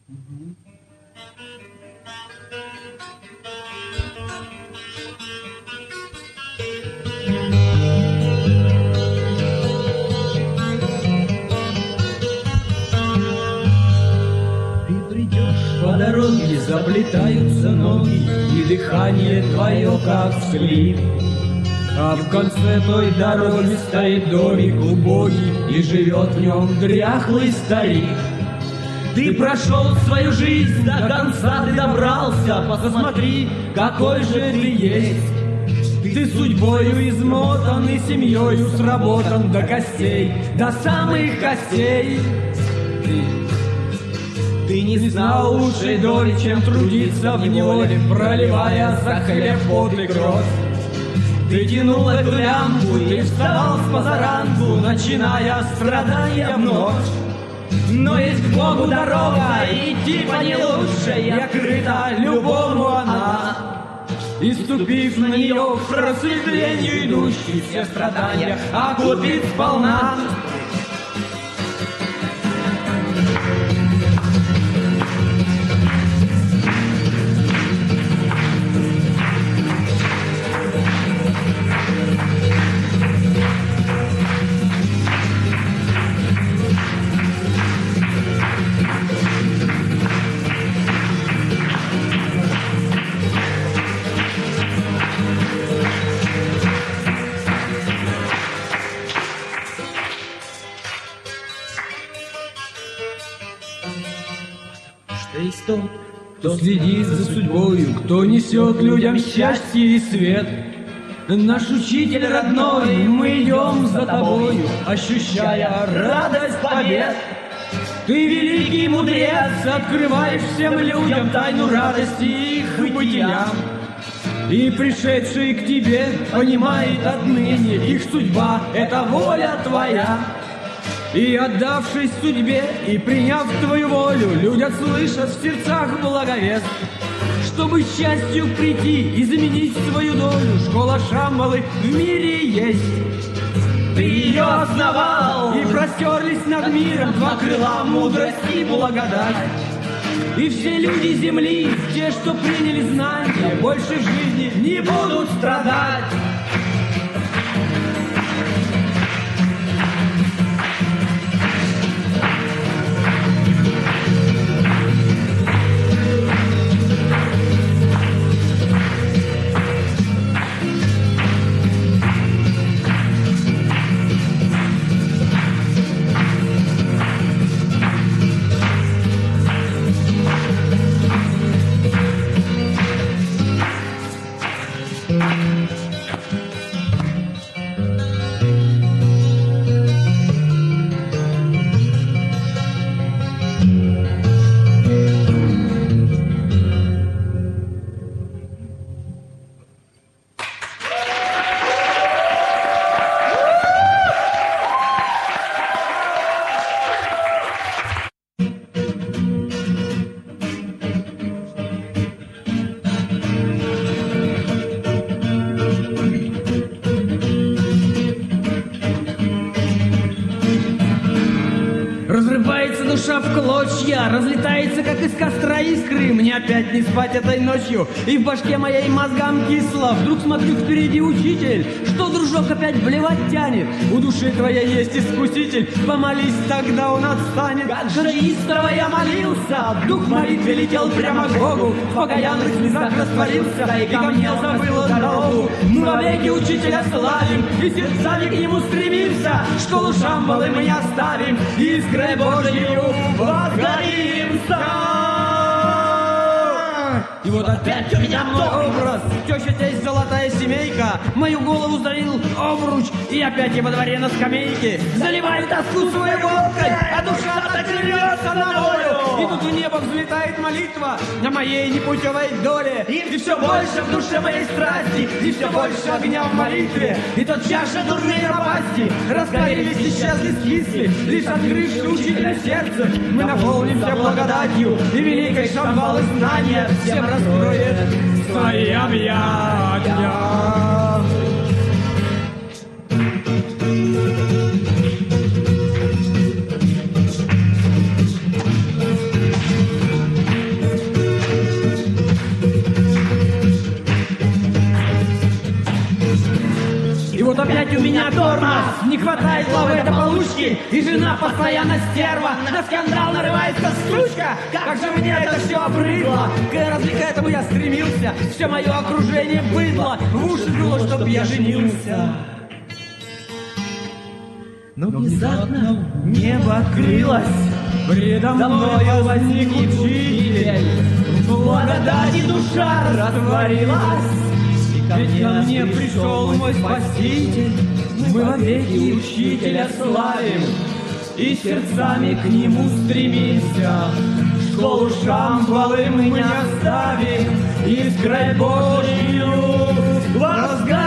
По дороге заплетаются ноги, и дыхание твое, как всхлип. А в конце той дороги стоит домик убогий, и живет в нем дряхлый старик. Ты прошел свою жизнь до конца, ты добрался, посмотри, какой же ты есть. Ты судьбою измотан и семьёю сработан до костей, до самых костей. Ты не знал лучшей доли, чем трудиться в неволе, проливая за хлеб пот и кровь. Ты тянул эту лямку, ты вставал с позаранку, начиная страдания в ночь. Но есть к Богу дорога, идти по ней лучше, и открыта любому она. И ступив на нее, к просветлению идущий, все страдания окупит сполна. Есть тот, кто следит за судьбою, кто несет людям счастье и свет. Наш учитель родной, мы идем за тобою, ощущая радость побед. Ты великий мудрец, открываешь всем людям тайну радости их бытия. И пришедший к тебе понимает отныне, их судьба — это воля твоя. И отдавшись судьбе, и приняв твою волю, люди слышат в сердцах благовест. Чтобы счастью прийти, изменить свою долю, школа Шамбалы в мире есть. Ты ее основал, и простерлись над миром два крыла мудрости и благодать. И все люди земли, те, что приняли знания, больше в жизни не будут страдать. Душа в клочья, разлетается, как из костра искры. Мне опять не спать этой ночью, и в башке моей мозгам кисло. Вдруг смотрю, впереди учитель, что, дружок, опять блевать тянет. У души твоей есть искуситель, помолись, тогда он отстанет. Как же истово я молился, дух молитвы летел прямо к Богу, в покаянных слезах растворился, и ко мне забыл он дорогу. Мы вовеки учителя славим, и сердцами к нему стремимся. Школу Шамбалы мы не оставим, и искрой Божьей возгоримся. И вот опять у меня мой образ, теща, тесть, золотая семейка, мою голову залил обруч, и опять я во дворе на скамейке заливаю тоску своей водкой, а душа так рвется на волю. И тут в небо взлетает молитва на моей непутевой доле, и все больше в душе моей страсти, и все больше огня в молитве. И тот чаша дурные напасти разгорелись, исчезли, скисли, лишь открывши учителя сердце, мы наполнимся благодатью, и великой Шамбалы знания всем раскроет свои объятия. у меня тормоз, не хватает главы до получки, и жена постоянно стерва, на скандал нарывается сучка. Как же мне это все обрыдло, разве к этому я стремился? Все мое окружение быдло, в уши дуло, чтоб я женился. Но внезапно небо открылось, предо мною возник учитель, в благодати душа растворилась. Ведь ко мне пришел мой Спаситель, мы вовеки учителя славим и сердцами к нему стремимся. Школу Шамбалы мы не оставим, искрой Божью возгорим.